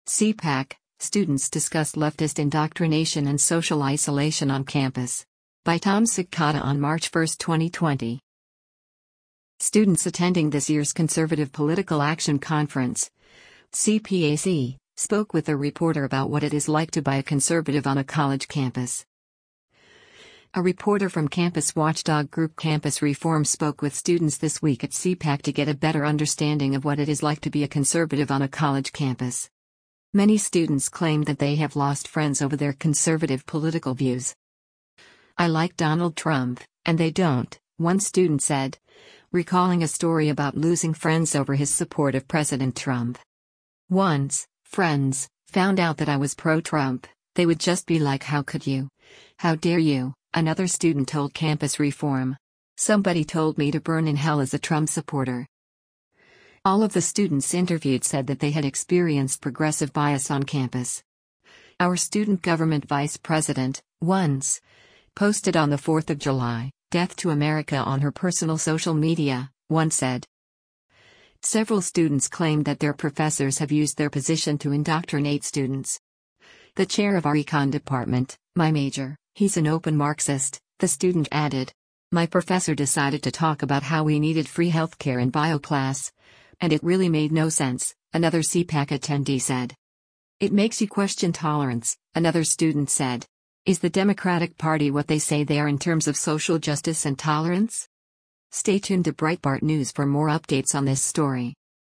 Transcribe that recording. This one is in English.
CPAC, students discuss leftist indoctrination and social isolation on campus. By Tom Sikata on March 1, 2020. Students attending this year's Conservative Political Action Conference, CPAC, spoke with a reporter about what it is like to be a conservative on a college campus. A reporter from campus watchdog group Campus Reform spoke with students this week at CPAC to get a better understanding of what it is like to be a conservative on a college campus. Many students claim that they have lost friends over their conservative political views. "I like Donald Trump, and they don't," one student said, recalling a story about losing friends over his support of President Trump. "Once, friends found out that I was pro-Trump, they would just be like, 'How could you? How dare you?'" Another student told Campus Reform. "Somebody told me to burn in hell as a Trump supporter." All of the students interviewed said that they had experienced progressive bias on campus. "Our student government vice president, once, posted on the 4th of July, 'Death to America' on her personal social media," one said. Several students claimed that their professors have used their position to indoctrinate students. "The chair of our econ department, my major, he's an open Marxist," the student added. "My professor decided to talk about how we needed free healthcare in bio class, and it really made no sense," another CPAC attendee said. "It makes you question tolerance," another student said. "Is the Democratic Party what they say they are in terms of social justice and tolerance?" Stay tuned to Breitbart News for more updates on this story.